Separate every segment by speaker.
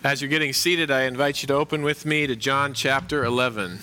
Speaker 1: As you're getting seated, I invite you to open with me to John chapter 11.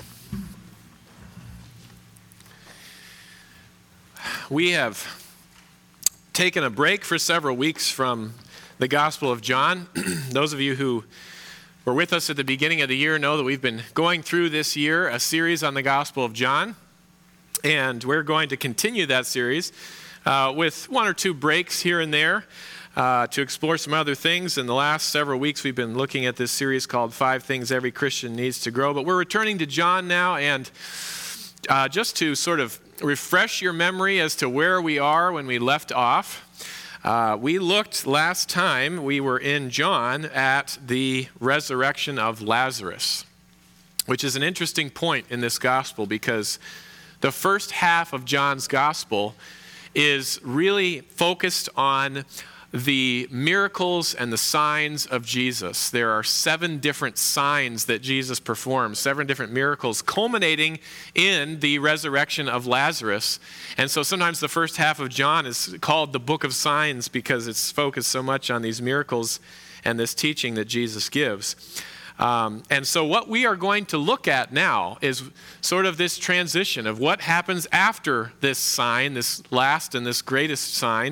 Speaker 1: We have taken a break for several weeks from the Gospel of John. Those of you who were with us at the beginning of the year know that we've been going through this year a series on the Gospel of John, and we're going to continue that series with one or two breaks here and there. To explore some other things. In the last several weeks, we've been looking at this series called 5 Things Every Christian Needs to Grow. But we're returning to John now, and just to sort of refresh your memory as to where we are when we left off, we looked last time we were in John at the resurrection of Lazarus, which is an interesting point in this gospel because the first half of John's gospel is really focused on the miracles and the signs of Jesus. There are 7 different signs that Jesus performs, 7 different miracles culminating in the resurrection of Lazarus. And so sometimes the first half of John is called the book of signs because it's focused so much on these miracles and this teaching that Jesus gives. And so what we are going to look at now is sort of this transition of what happens after this sign, this last and this greatest sign.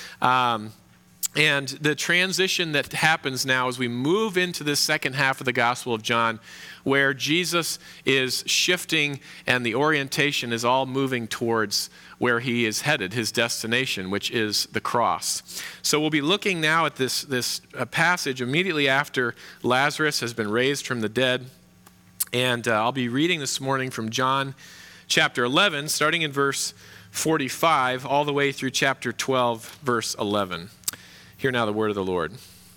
Speaker 1: And the transition that happens now as we move into this second half of the Gospel of John, where Jesus is shifting and the orientation is all moving towards where he is headed, his destination, which is the cross. So we'll be looking now at this passage immediately after Lazarus has been raised from the dead. And I'll be reading this morning from John chapter 11, starting in verse 45, all the way through chapter 12, verse 11. Hear now the word of the Lord.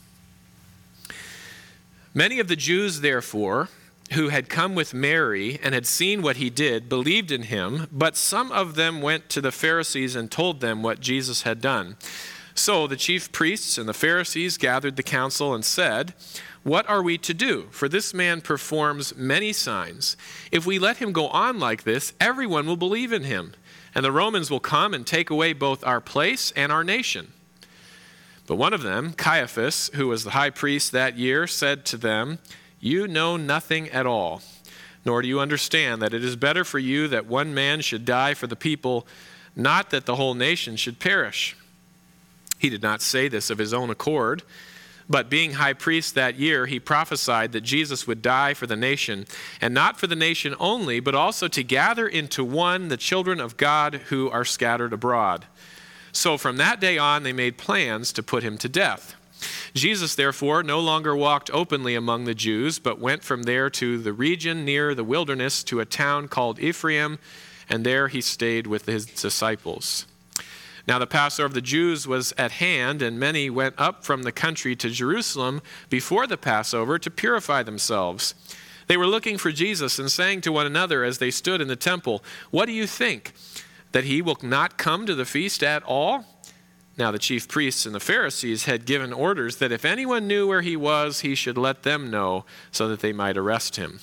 Speaker 1: Many of the Jews, therefore, who had come with Mary and had seen what he did, believed in him, but some of them went to the Pharisees and told them what Jesus had done. So the chief priests and the Pharisees gathered the council and said, "What are we to do? For this man performs many signs. If we let him go on like this, everyone will believe in him, and the Romans will come and take away both our place and our nation." But one of them, Caiaphas, who was the high priest that year, said to them, "You know nothing at all, nor do you understand that it is better for you that one man should die for the people, not that the whole nation should perish." He did not say this of his own accord, but being high priest that year, he prophesied that Jesus would die for the nation, and not for the nation only, but also to gather into one the children of God who are scattered abroad. So from that day on, they made plans to put him to death. Jesus, therefore, no longer walked openly among the Jews, but went from there to the region near the wilderness to a town called Ephraim, and there he stayed with his disciples. Now the Passover of the Jews was at hand, and many went up from the country to Jerusalem before the Passover to purify themselves. They were looking for Jesus and saying to one another as they stood in the temple, "What do you think? That he will not come to the feast at all?" Now the chief priests and the Pharisees had given orders that if anyone knew where he was, he should let them know so that they might arrest him.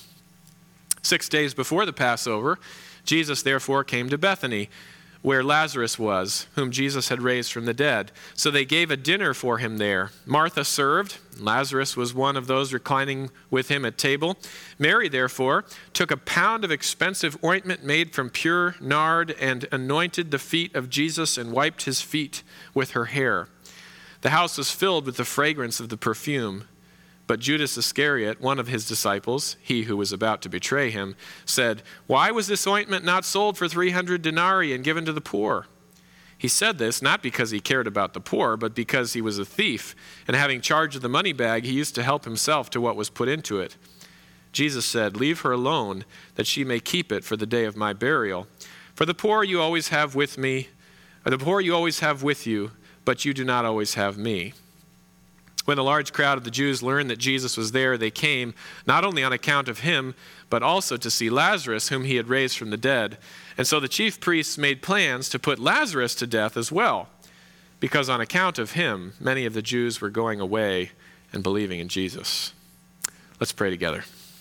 Speaker 1: 6 days before the Passover, Jesus therefore came to Bethany, where Lazarus was, whom Jesus had raised from the dead. So they gave a dinner for him there. Martha served. Lazarus was one of those reclining with him at table. Mary, therefore, took a pound of expensive ointment made from pure nard and anointed the feet of Jesus and wiped his feet with her hair. The house was filled with the fragrance of the perfume. But Judas Iscariot, one of his disciples, he who was about to betray him, said, "Why was this ointment not sold for 300 denarii and given to the poor?" He said this not because he cared about the poor, but because he was a thief, and having charge of the money bag, he used to help himself to what was put into it. Jesus said, "Leave her alone, that she may keep it for the day of my burial. For the poor you always have with me, or the poor you always have with you, but you do not always have me." When a large crowd of the Jews learned that Jesus was there, they came, not only on account of him, but also to see Lazarus, whom he had raised from the dead. And so the chief priests made plans to put Lazarus to death as well, because on account of him, many of the Jews were going away and believing in Jesus. Let's pray together.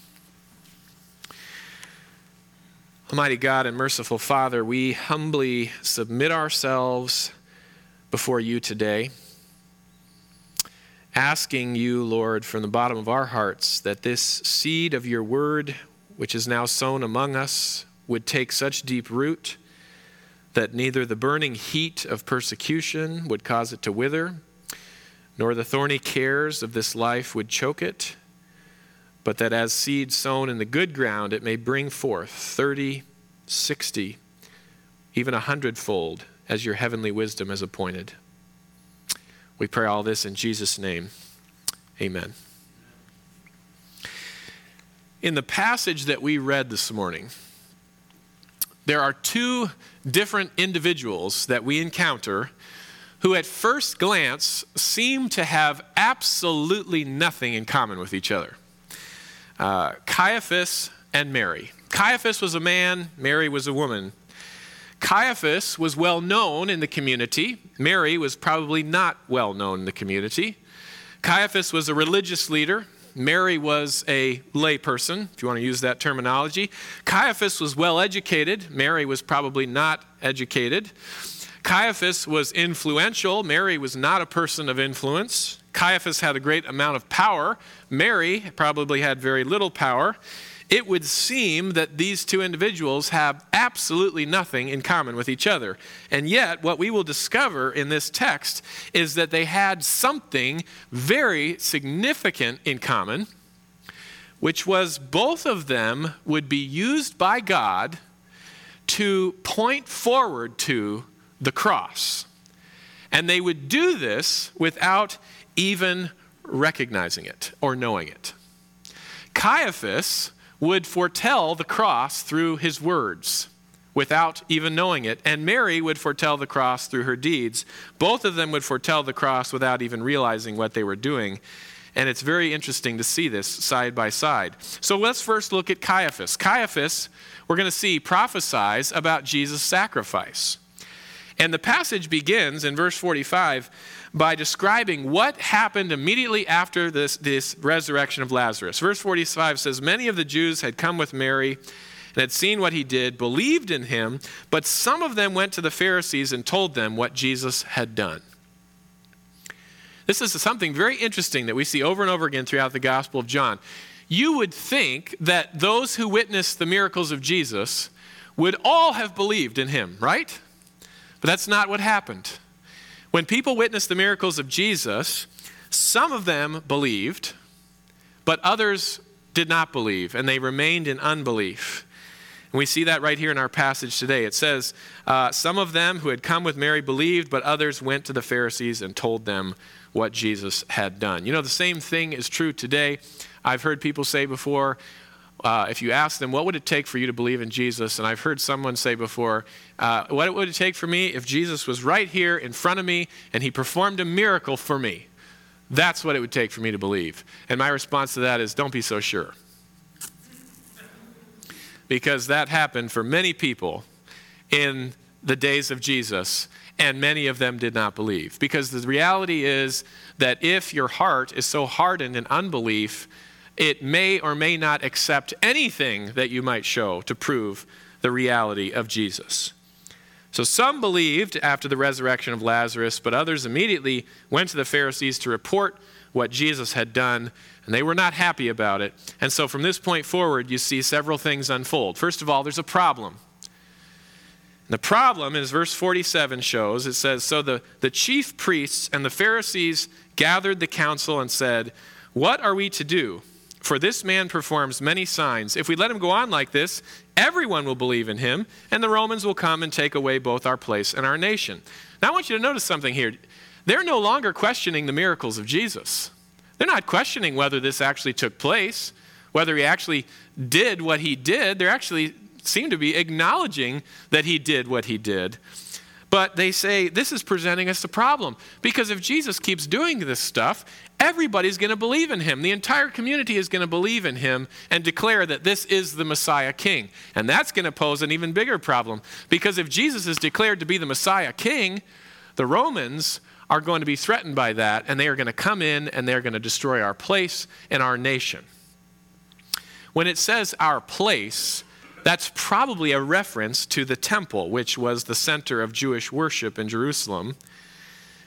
Speaker 1: Almighty God and merciful Father, we humbly submit ourselves before you today. asking you, Lord, from the bottom of our hearts, that this seed of your word, which is now sown among us, would take such deep root that neither the burning heat of persecution would cause it to wither, nor the thorny cares of this life would choke it, but that as seed sown in the good ground, it may bring forth 30, 60, even 100-fold, as your heavenly wisdom has appointed. We pray all this in Jesus' name. Amen. In the passage that we read this morning, there are two different individuals that we encounter who at first glance seem to have absolutely nothing in common with each other. Caiaphas and Mary. Caiaphas was a man, Mary was a woman. Caiaphas was well known in the community. Mary was probably not well known in the community. Caiaphas was a religious leader. Mary was a lay person, if you want to use that terminology. Caiaphas was well educated. Mary was probably not educated. Caiaphas was influential. Mary was not a person of influence. Caiaphas had a great amount of power. Mary probably had very little power. It would seem that these two individuals have absolutely nothing in common with each other. And yet, what we will discover in this text is that they had something very significant in common, which was both of them would be used by God to point forward to the cross. And they would do this without even recognizing it or knowing it. Caiaphas would foretell the cross through his words without even knowing it. And Mary would foretell the cross through her deeds. Both of them would foretell the cross without even realizing what they were doing. And it's very interesting to see this side by side. So let's first look at Caiaphas. Caiaphas, we're going to see, prophesies about Jesus' sacrifice. And the passage begins in verse 45 by describing what happened immediately after this resurrection of Lazarus. Verse 45 says, "Many of the Jews had come with Mary and had seen what he did, believed in him, but some of them went to the Pharisees and told them what Jesus had done." This is something very interesting that we see over and over again throughout the Gospel of John. You would think that those who witnessed the miracles of Jesus would all have believed in him, right? But that's not what happened. When people witnessed the miracles of Jesus, some of them believed, but others did not believe, and they remained in unbelief. And we see that right here in our passage today. It says, some of them who had come with Mary believed, but others went to the Pharisees and told them what Jesus had done. You know, the same thing is true today. I've heard people say before, if you ask them, what would it take for you to believe in Jesus? And I've heard someone say before, what would it take for me if Jesus was right here in front of me and he performed a miracle for me? That's what it would take for me to believe. And my response to that is, don't be so sure. Because that happened for many people in the days of Jesus, and many of them did not believe. Because the reality is that if your heart is so hardened in unbelief, it may or may not accept anything that you might show to prove the reality of Jesus. So some believed after the resurrection of Lazarus, but others immediately went to the Pharisees to report what Jesus had done, and they were not happy about it. And so from this point forward, you see several things unfold. First of all, there's a problem. And the problem, as verse 47 shows, it says, "So the chief priests and the Pharisees gathered the council and said, 'What are we to do? For this man performs many signs. If we let him go on like this, everyone will believe in him, and the Romans will come and take away both our place and our nation.'" Now I want you to notice something here. They're no longer questioning the miracles of Jesus. They're not questioning whether this actually took place, whether he actually did what he did. They actually seem to be acknowledging that he did what he did. But they say, this is presenting us a problem. Because if Jesus keeps doing this stuff, everybody's going to believe in him. The entire community is going to believe in him and declare that this is the Messiah King. And that's going to pose an even bigger problem. Because if Jesus is declared to be the Messiah King, the Romans are going to be threatened by that, and they are going to come in and they're going to destroy our place and our nation. When it says our place, that's probably a reference to the temple, which was the center of Jewish worship in Jerusalem.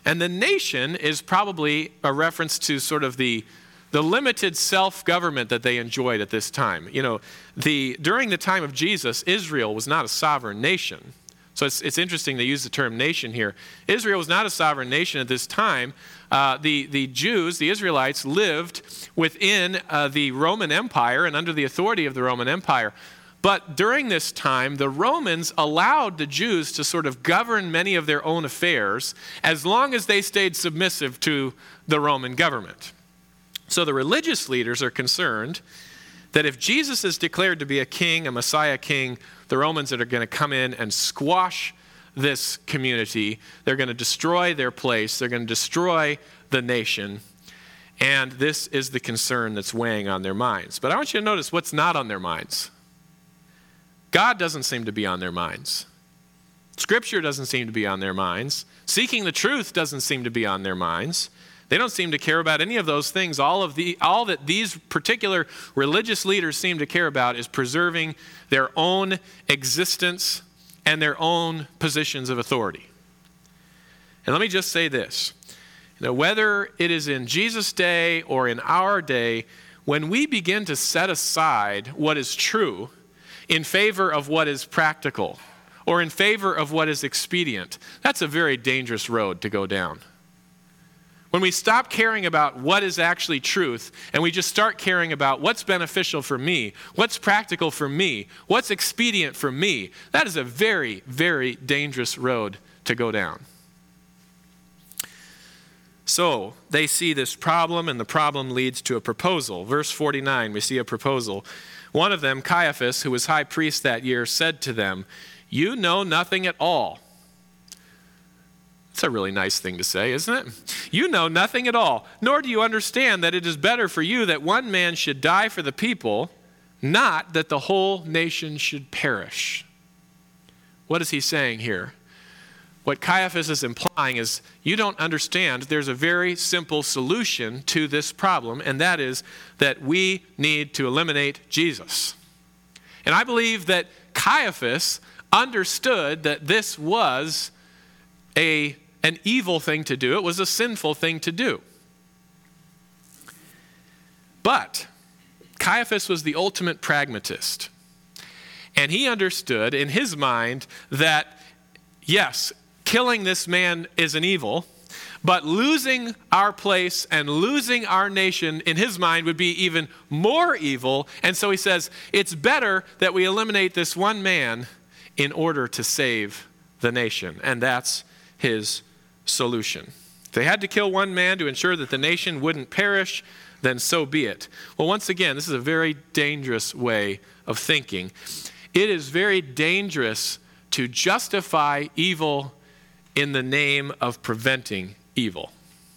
Speaker 1: And the nation is probably a reference to sort of the limited self-government that they enjoyed at this time. During the time of Jesus, Israel was not a sovereign nation. So it's interesting they use the term nation here. Israel was not a sovereign nation at this time. The Jews, the Israelites, lived within the Roman Empire and under the authority of the Roman Empire. But during this time, the Romans allowed the Jews to sort of govern many of their own affairs as long as they stayed submissive to the Roman government. So the religious leaders are concerned that if Jesus is declared to be a king, a Messiah king, the Romans are going to come in and squash this community. They're going to destroy their place. They're going to destroy the nation. And this is the concern that's weighing on their minds. But I want you to notice what's not on their minds. God doesn't seem to be on their minds. Scripture doesn't seem to be on their minds. Seeking the truth doesn't seem to be on their minds. They don't seem to care about any of those things. All that these particular religious leaders seem to care about is preserving their own existence and their own positions of authority. And let me just say this. Whether it is in Jesus' day or in our day, when we begin to set aside what is true in favor of what is practical or in favor of what is expedient, that's a very dangerous road to go down. When we stop caring about what is actually truth and we just start caring about what's beneficial for me, what's practical for me, what's expedient for me, that is a very, very dangerous road to go down. So they see this problem, and the problem leads to a proposal. Verse 49, we see a proposal. One of them, Caiaphas, who was high priest that year, said to them, "You know nothing at all." That's a really nice thing to say, isn't it? You know nothing at all, nor do you understand that it is better for you that one man should die for the people, not that the whole nation should perish. What is he saying here? What Caiaphas is implying is you don't understand there's a very simple solution to this problem, and that is that we need to eliminate Jesus. And I believe that Caiaphas understood that this was an evil thing to do. It was a sinful thing to do. But Caiaphas was the ultimate pragmatist. And he understood in his mind that, yes, killing this man is an evil, but losing our place and losing our nation in his mind would be even more evil. And so he says, it's better that we eliminate this one man in order to save the nation. And that's his solution. If they had to kill one man to ensure that the nation wouldn't perish, then so be it. Well, once again, this is a very dangerous way of thinking. It is very dangerous to justify evil in the name of preventing evil.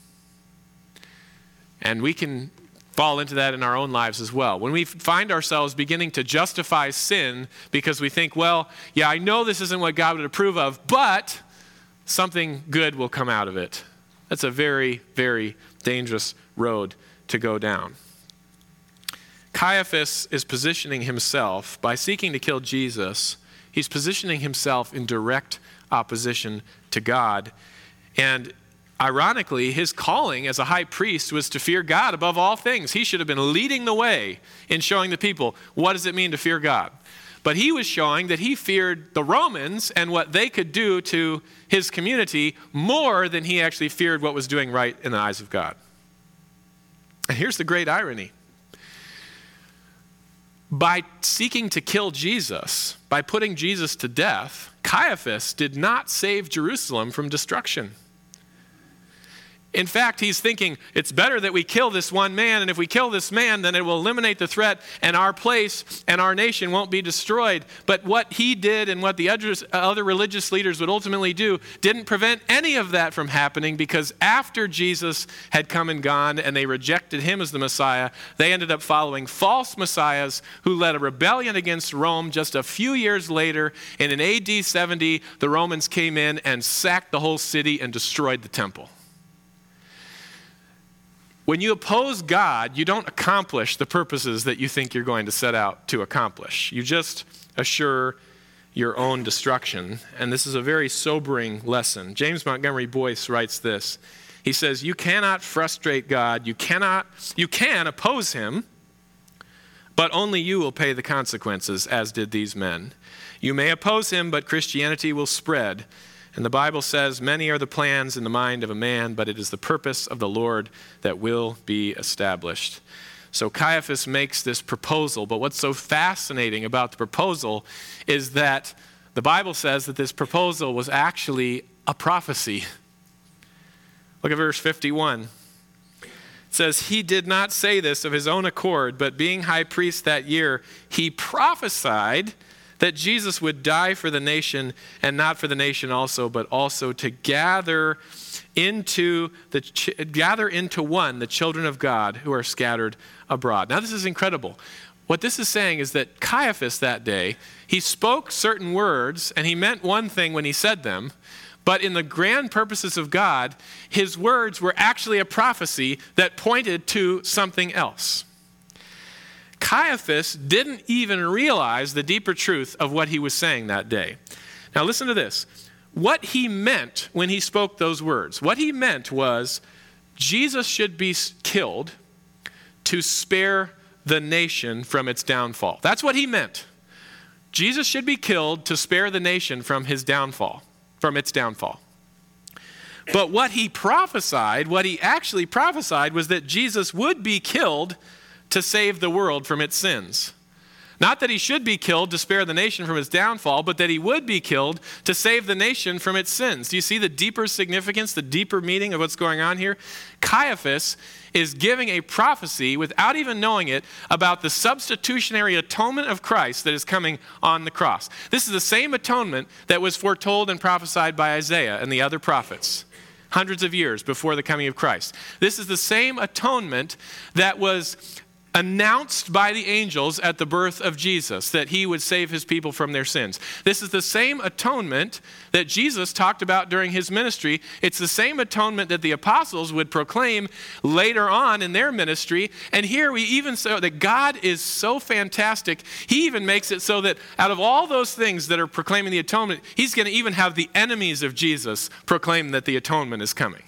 Speaker 1: And we can fall into that in our own lives as well. When we find ourselves beginning to justify sin because we think, well, yeah, I know this isn't what God would approve of, but something good will come out of it. That's a very, very dangerous road to go down. Caiaphas is positioning himself, by seeking to kill Jesus, he's positioning himself in direct opposition to God. And ironically, his calling as a high priest was to fear God above all things. He should have been leading the way in showing the people, what does it mean to fear God? But he was showing that he feared the Romans and what they could do to his community more than he actually feared what was doing right in the eyes of God. And here's the great irony. By seeking to kill Jesus, by putting Jesus to death, Caiaphas did not save Jerusalem from destruction. In fact, he's thinking, it's better that we kill this one man, and if we kill this man, then it will eliminate the threat, and our place and our nation won't be destroyed. But what he did and what the other religious leaders would ultimately do didn't prevent any of that from happening, because after Jesus had come and gone and they rejected him as the Messiah, they ended up following false messiahs who led a rebellion against Rome. Just a few years later, in AD 70, the Romans came in and sacked the whole city and destroyed the temple. When you oppose God, you don't accomplish the purposes that you think you're going to set out to accomplish. You just assure your own destruction. And this is a very sobering lesson. James Montgomery Boyce writes this. He says, you cannot frustrate God. You can oppose him, but only you will pay the consequences, as did these men. You may oppose him, but Christianity will spread. And the Bible says, many are the plans in the mind of a man, but it is the purpose of the Lord that will be established. So Caiaphas makes this proposal, but what's so fascinating about the proposal is that the Bible says that this proposal was actually a prophecy. Look at verse 51. It says, he did not say this of his own accord, but being high priest that year, he prophesied that Jesus would die for the nation, and not for the nation also, but also to gather into one the children of God who are scattered abroad. Now this is incredible. What this is saying is that Caiaphas that day, he spoke certain words, and he meant one thing when he said them, but in the grand purposes of God, his words were actually a prophecy that pointed to something else. Caiaphas didn't even realize the deeper truth of what he was saying that day. Now listen to this. What he meant when he spoke those words, what he meant was Jesus should be killed to spare the nation from its downfall. That's what he meant. Jesus should be killed to spare the nation from its downfall. But what he actually prophesied was that Jesus would be killed to save the world from its sins. Not that he should be killed to spare the nation from its downfall, but that he would be killed to save the nation from its sins. Do you see the deeper significance, the deeper meaning of what's going on here? Caiaphas is giving a prophecy, without even knowing it, about the substitutionary atonement of Christ that is coming on the cross. This is the same atonement that was foretold and prophesied by Isaiah and the other prophets hundreds of years before the coming of Christ. This is the same atonement that was announced by the angels at the birth of Jesus, that he would save his people from their sins. This is the same atonement that Jesus talked about during his ministry. It's the same atonement that the apostles would proclaim later on in their ministry. And here we even say that God is so fantastic, he even makes it so that out of all those things that are proclaiming the atonement, he's going to even have the enemies of Jesus proclaim that the atonement is coming.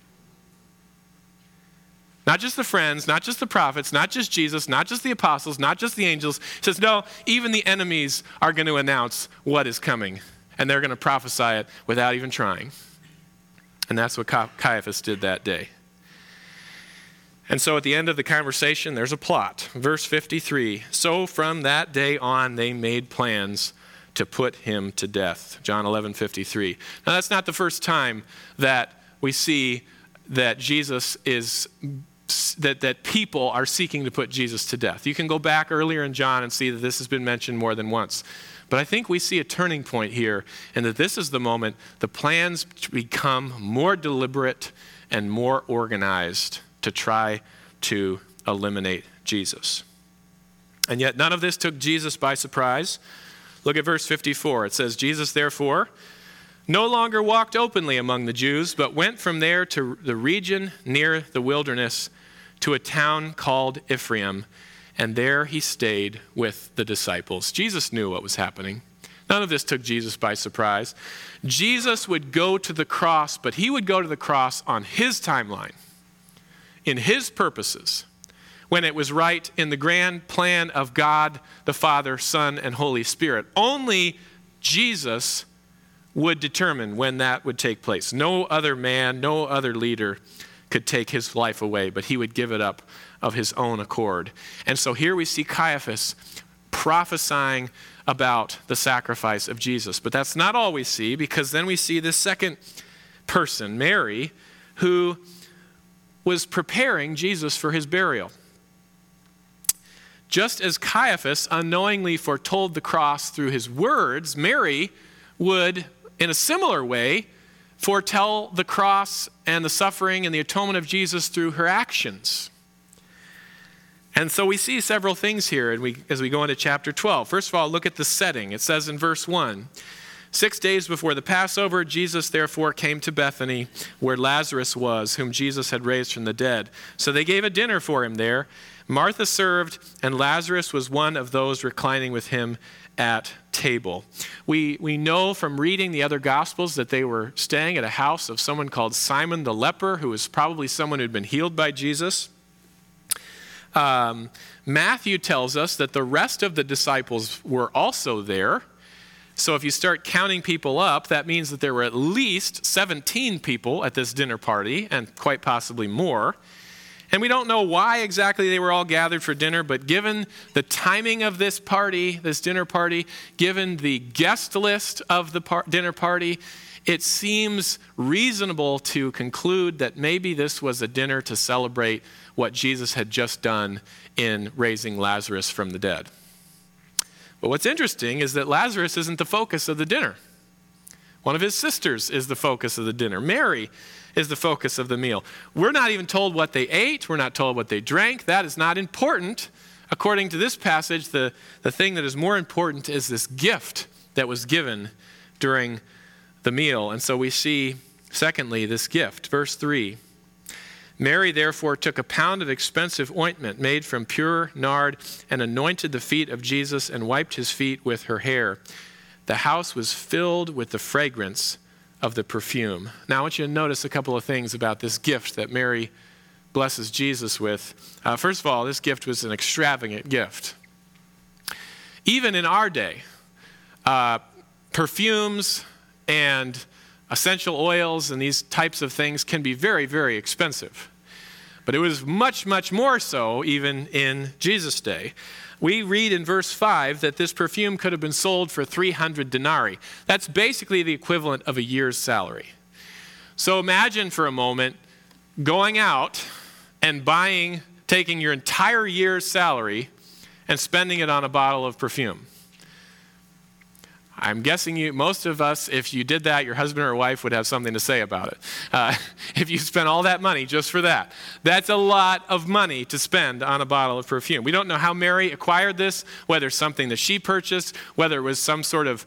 Speaker 1: Not just the friends, not just the prophets, not just Jesus, not just the apostles, not just the angels. He says, no, even the enemies are going to announce what is coming. And they're going to prophesy it without even trying. And that's what Caiaphas did that day. And so at the end of the conversation, there's a plot. Verse 53, so from that day on, they made plans to put him to death. John 11:53. Now that's not the first time that we see that Jesus is that people are seeking to put Jesus to death. You can go back earlier in John and see that this has been mentioned more than once. But I think we see a turning point here, and that this is the moment the plans become more deliberate and more organized to try to eliminate Jesus. And yet none of this took Jesus by surprise. Look at verse 54. It says, Jesus therefore no longer walked openly among the Jews, but went from there to the region near the wilderness, to a town called Ephraim, and there he stayed with the disciples. Jesus knew what was happening. None of this took Jesus by surprise. Jesus would go to the cross, but he would go to the cross on his timeline, in his purposes, when it was right in the grand plan of God, the Father, Son, and Holy Spirit. Only Jesus would determine when that would take place. No other man, no other leader could take his life away, but he would give it up of his own accord. And so here we see Caiaphas prophesying about the sacrifice of Jesus. But that's not all we see, because then we see this second person, Mary, who was preparing Jesus for his burial. Just as Caiaphas unknowingly foretold the cross through his words, Mary would, in a similar way, foretell the cross and the suffering and the atonement of Jesus through her actions. And so we see several things here as we go into chapter 12. First of all, look at the setting. It says in verse 1, 6 days before the Passover, Jesus therefore came to Bethany, where Lazarus was, whom Jesus had raised from the dead. So they gave a dinner for him there. Martha served, and Lazarus was one of those reclining with him at table. We know from reading the other Gospels that they were staying at a house of someone called Simon the leper, who was probably someone who'd been healed by Jesus. Matthew tells us that the rest of the disciples were also there. So if you start counting people up, that means that there were at least 17 people at this dinner party, and quite possibly more. And we don't know why exactly they were all gathered for dinner, but given the timing of this party, this dinner party, given the guest list of the dinner party, it seems reasonable to conclude that maybe this was a dinner to celebrate what Jesus had just done in raising Lazarus from the dead. But what's interesting is that Lazarus isn't the focus of the dinner. One of his sisters is the focus of the dinner. Mary is the focus of the meal. We're not even told what they ate. We're not told what they drank. That is not important. According to this passage, the thing that is more important is this gift that was given during the meal. And so we see, secondly, this gift. Verse 3. Mary therefore took a pound of expensive ointment made from pure nard and anointed the feet of Jesus and wiped his feet with her hair. The house was filled with the fragrance of the perfume. Now I want you to notice a couple of things about this gift that Mary blesses Jesus with. First of all, this gift was an extravagant gift. Even in our day, perfumes and essential oils and these types of things can be very, very expensive. But it was much, much more so even in Jesus' day. We read in verse 5 that this perfume could have been sold for 300 denarii. That's basically the equivalent of a year's salary. So imagine for a moment going out and taking your entire year's salary and spending it on a bottle of perfume. I'm guessing most of us, if you did that, your husband or wife would have something to say about it. If you spent all that money just for that. That's a lot of money to spend on a bottle of perfume. We don't know how Mary acquired this, whether it's something that she purchased, whether it was some sort of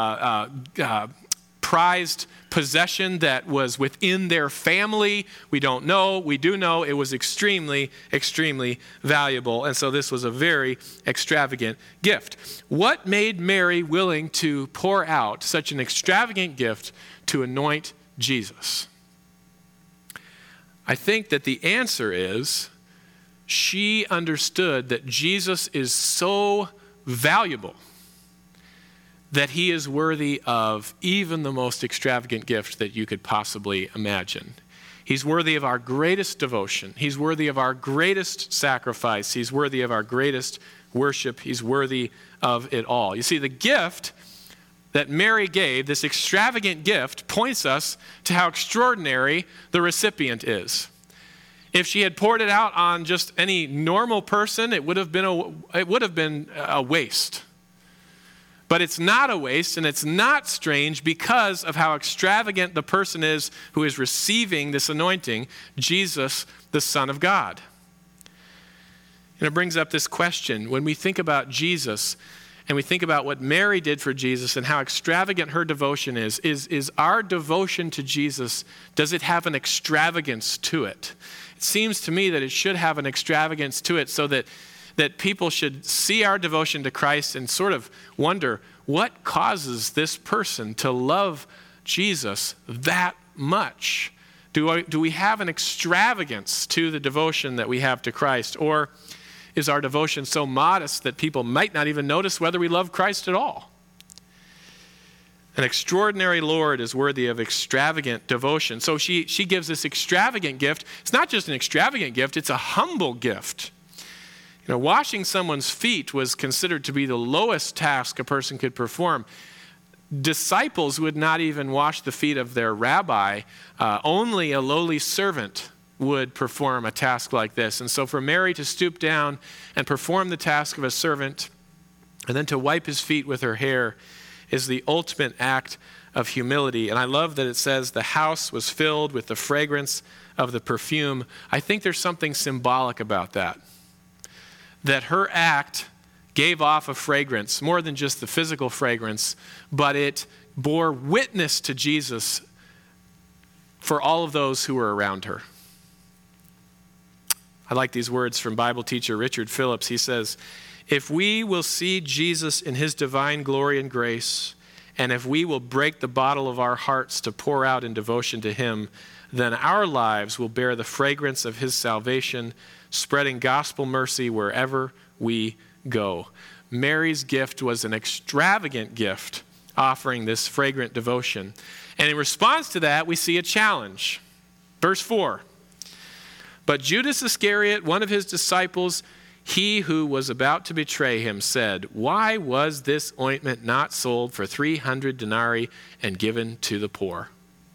Speaker 1: prized possession that was within their family. We don't know. We do know it was extremely, extremely valuable. And so this was a very extravagant gift. What made Mary willing to pour out such an extravagant gift to anoint Jesus? I think that the answer is she understood that Jesus is so valuable that he is worthy of even the most extravagant gift that you could possibly imagine. He's worthy of our greatest devotion. He's worthy of our greatest sacrifice. He's worthy of our greatest worship. He's worthy of it all. You see, the gift that Mary gave, this extravagant gift, points us to how extraordinary the recipient is. If she had poured it out on just any normal person, it would have been a waste. But it's not a waste, and it's not strange because of how extravagant the person is who is receiving this anointing, Jesus, the Son of God. And it brings up this question. When we think about Jesus and we think about what Mary did for Jesus and how extravagant her devotion is our devotion to Jesus, does it have an extravagance to it? It seems to me that it should have an extravagance to it so that people should see our devotion to Christ and sort of wonder, what causes this person to love Jesus that much? Do we have an extravagance to the devotion that we have to Christ? Or is our devotion so modest that people might not even notice whether we love Christ at all? An extraordinary Lord is worthy of extravagant devotion. So she gives this extravagant gift. It's not just an extravagant gift, it's a humble gift. Now, washing someone's feet was considered to be the lowest task a person could perform. Disciples would not even wash the feet of their rabbi. Only a lowly servant would perform a task like this. And so for Mary to stoop down and perform the task of a servant and then to wipe his feet with her hair is the ultimate act of humility. And I love that it says the house was filled with the fragrance of the perfume. I think there's something symbolic about that. That her act gave off a fragrance, more than just the physical fragrance, but it bore witness to Jesus for all of those who were around her. I like these words from Bible teacher Richard Phillips. He says, if we will see Jesus in his divine glory and grace, and if we will break the bottle of our hearts to pour out in devotion to him, then our lives will bear the fragrance of his salvation, spreading gospel mercy wherever we go. Mary's gift was an extravagant gift, offering this fragrant devotion. And in response to that, we see a challenge. Verse 4, but Judas Iscariot, one of his disciples, he who was about to betray him, said, why was this ointment not sold for 300 denarii and given to the poor?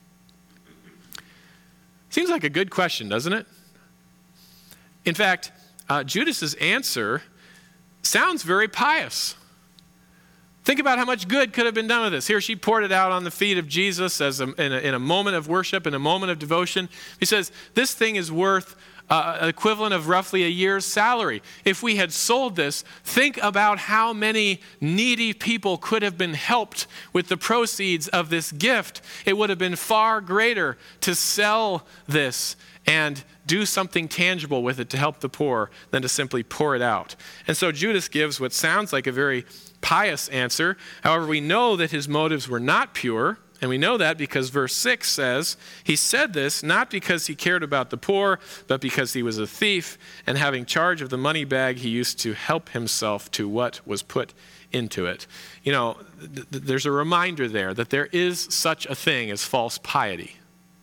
Speaker 1: Seems like a good question, doesn't it? In fact, Judas's answer sounds very pious. Think about how much good could have been done with this. Here she poured it out on the feet of Jesus in a moment of worship, in a moment of devotion. He says, this thing is worth an equivalent of roughly a year's salary. If we had sold this, think about how many needy people could have been helped with the proceeds of this gift. It would have been far greater to sell this and do something tangible with it to help the poor than to simply pour it out. And so Judas gives what sounds like a very pious answer. However, we know that his motives were not pure, and we know that because verse 6 says, he said this not because he cared about the poor, but because he was a thief, and having charge of the money bag, he used to help himself to what was put into it. You know, there's a reminder there that there is such a thing as false piety.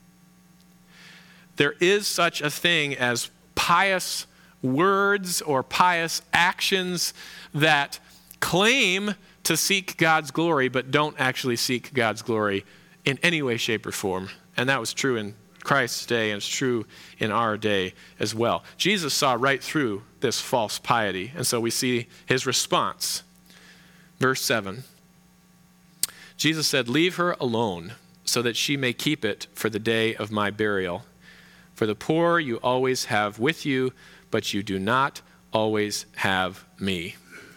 Speaker 1: There is such a thing as pious words or pious actions that claim to seek God's glory, but don't actually seek God's glory in any way, shape, or form. And that was true in Christ's day, and it's true in our day as well. Jesus saw right through this false piety, and so we see his response. Verse 7, Jesus said, leave her alone so that she may keep it for the day of my burial. For the poor you always have with you, but you do not always have me.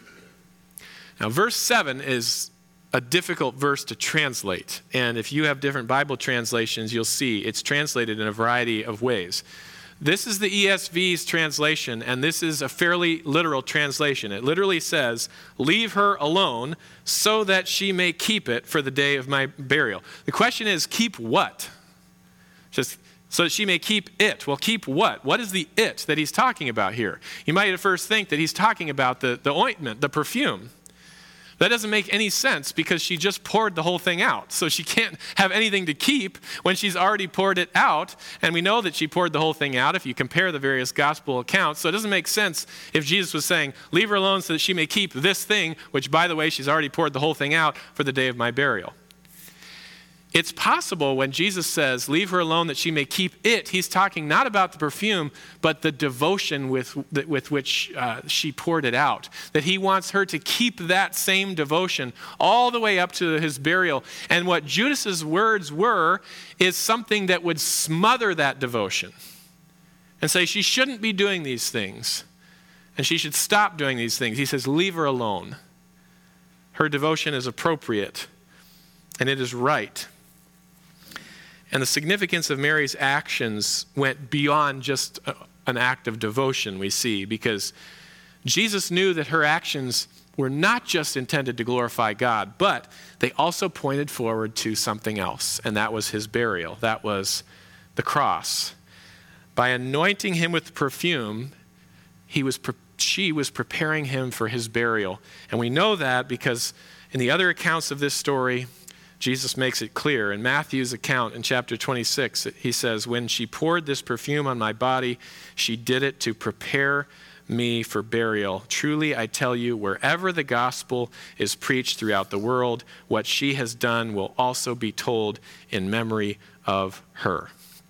Speaker 1: Now, verse 7 is a difficult verse to translate. And if you have different Bible translations, you'll see it's translated in a variety of ways. This is the ESV's translation, and this is a fairly literal translation. It literally says, leave her alone so that she may keep it for the day of my burial. The question is, keep what? Just so that she may keep it. Well, keep what? What is the it that he's talking about here? You might at first think that he's talking about the ointment, the perfume. That doesn't make any sense because she just poured the whole thing out. So she can't have anything to keep when she's already poured it out. And we know that she poured the whole thing out if you compare the various gospel accounts. So it doesn't make sense if Jesus was saying, leave her alone so that she may keep this thing, which, by the way, she's already poured the whole thing out for the day of my burial. It's possible when Jesus says, leave her alone that she may keep it, he's talking not about the perfume, but the devotion with which she poured it out. That he wants her to keep that same devotion all the way up to his burial. And what Judas's words were is something that would smother that devotion and say she shouldn't be doing these things and she should stop doing these things. He says, leave her alone. Her devotion is appropriate and it is right. And the significance of Mary's actions went beyond just an act of devotion, we see, because Jesus knew that her actions were not just intended to glorify God, but they also pointed forward to something else, and that was his burial. That was the cross. By anointing him with perfume, she was preparing him for his burial. And we know that because in the other accounts of this story, Jesus makes it clear. In Matthew's account in chapter 26, he says, when she poured this perfume on my body, she did it to prepare me for burial. Truly, I tell you, wherever the gospel is preached throughout the world, what she has done will also be told in memory of her.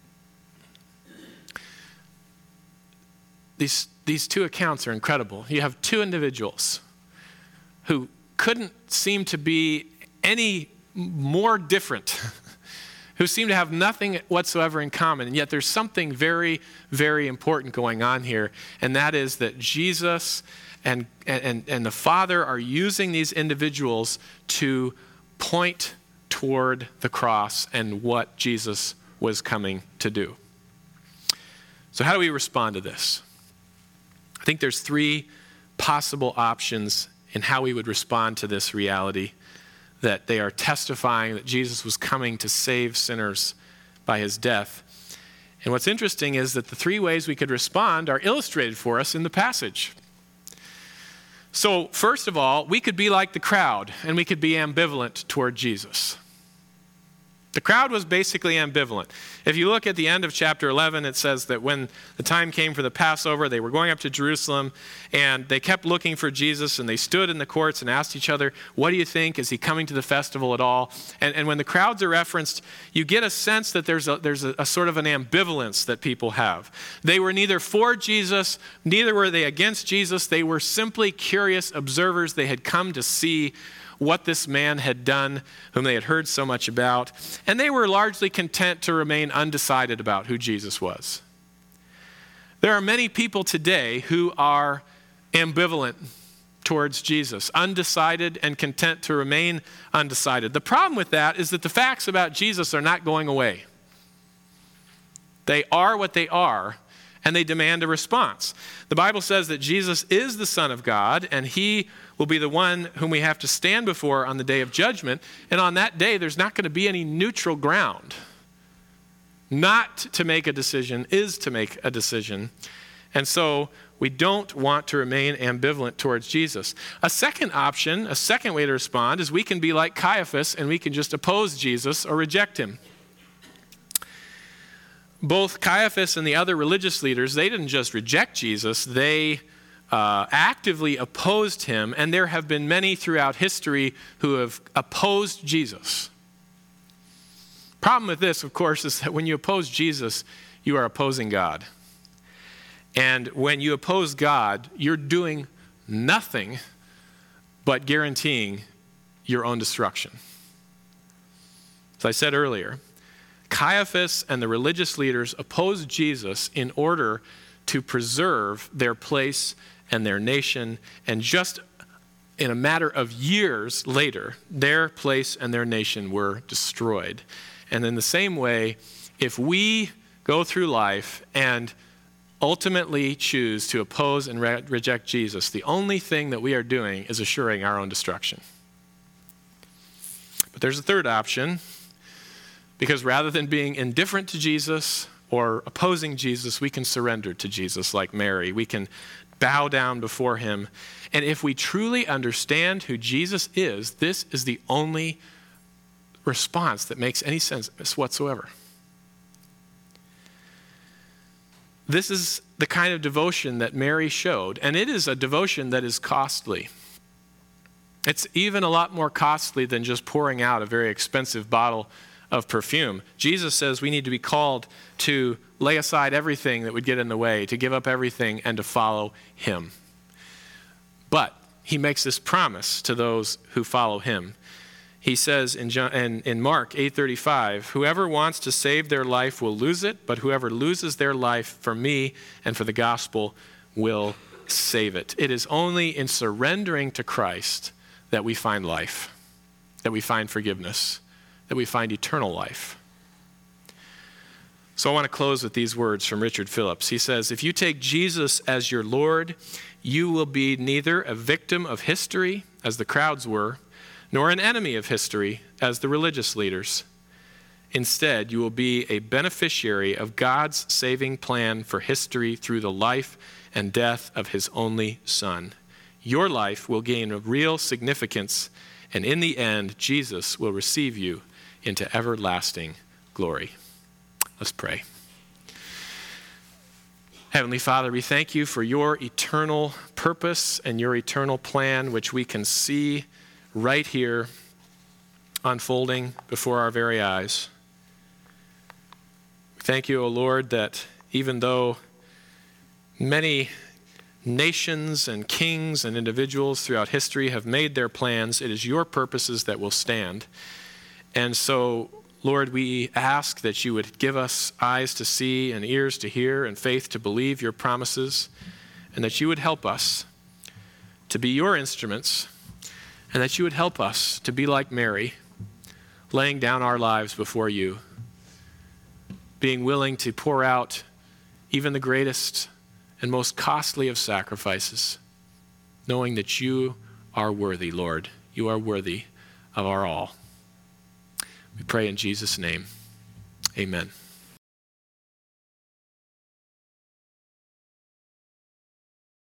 Speaker 1: These two accounts are incredible. You have two individuals who couldn't seem to be any more different, who seem to have nothing whatsoever in common. And yet there's something very, very important going on here. And that is that Jesus and the Father are using these individuals to point toward the cross and what Jesus was coming to do. So how do we respond to this? I think there's three possible options in how we would respond to this reality, that they are testifying that Jesus was coming to save sinners by his death. And what's interesting is that the three ways we could respond are illustrated for us in the passage. So, first of all, we could be like the crowd, and we could be ambivalent toward Jesus. The crowd was basically ambivalent. If you look at the end of chapter 11, it says that when the time came for the Passover, they were going up to Jerusalem, and they kept looking for Jesus, and they stood in the courts and asked each other, what do you think? Is he coming to the festival at all? And when the crowds are referenced, you get a sense that there's a sort of an ambivalence that people have. They were neither for Jesus, neither were they against Jesus. They were simply curious observers. They had come to see what this man had done, whom they had heard so much about, and they were largely content to remain undecided about who Jesus was. There are many people today who are ambivalent towards Jesus, undecided and content to remain undecided. The problem with that is that the facts about Jesus are not going away. They are what they are, and they demand a response. The Bible says that Jesus is the Son of God, and he will be the one whom we have to stand before on the day of judgment. And on that day, there's not going to be any neutral ground. Not to make a decision is to make a decision. And so we don't want to remain ambivalent towards Jesus. A second option, a second way to respond, is we can be like Caiaphas and we can just oppose Jesus or reject him. Both Caiaphas and the other religious leaders, they didn't just reject Jesus, they actively opposed him, and there have been many throughout history who have opposed Jesus. Problem with this, of course, is that when you oppose Jesus, you are opposing God. And when you oppose God, you're doing nothing but guaranteeing your own destruction. As I said earlier, Caiaphas and the religious leaders opposed Jesus in order to preserve their place and their nation, and just in a matter of years later, their place and their nation were destroyed. And in the same way, if we go through life and ultimately choose to oppose and reject Jesus, the only thing that we are doing is assuring our own destruction. But there's a third option, because rather than being indifferent to Jesus or opposing Jesus, we can surrender to Jesus like Mary. We can bow down before him. And if we truly understand who Jesus is, this is the only response that makes any sense whatsoever. This is the kind of devotion that Mary showed, and it is a devotion that is costly. It's even a lot more costly than just pouring out a very expensive bottle of perfume. Jesus says we need to be called to lay aside everything that would get in the way, to give up everything and to follow him. But he makes this promise to those who follow him. He says in Mark 8:35, whoever wants to save their life will lose it, but whoever loses their life for me and for the gospel will save it. It is only in surrendering to Christ that we find life, that we find forgiveness, that we find eternal life. So I want to close with these words from Richard Phillips. He says, if you take Jesus as your Lord, you will be neither a victim of history, as the crowds were, nor an enemy of history, as the religious leaders. Instead, you will be a beneficiary of God's saving plan for history through the life and death of his only Son. Your life will gain a real significance, and in the end, Jesus will receive you into everlasting glory. Let's pray. Heavenly Father, we thank you for your eternal purpose and your eternal plan, which we can see right here unfolding before our very eyes. Thank you, O Lord, that even though many nations and kings and individuals throughout history have made their plans, it is your purposes that will stand. And so, Lord, we ask that you would give us eyes to see and ears to hear and faith to believe your promises, and that you would help us to be your instruments, and that you would help us to be like Mary, laying down our lives before you, being willing to pour out even the greatest and most costly of sacrifices, knowing that you are worthy, Lord. You are worthy of our all. We pray in Jesus' name. Amen.